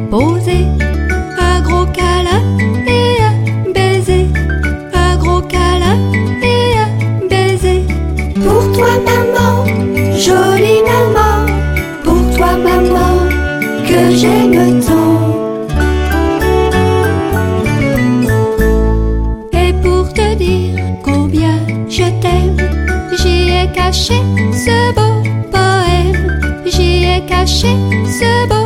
poser un gros câlin et un baiser, un gros câlin et un baiser. Pour toi maman, jolie maman, pour toi maman, que j'aime tant. Et pour te dire combien je t'aime, j'y ai caché ce beau poème, j'y ai caché ce beau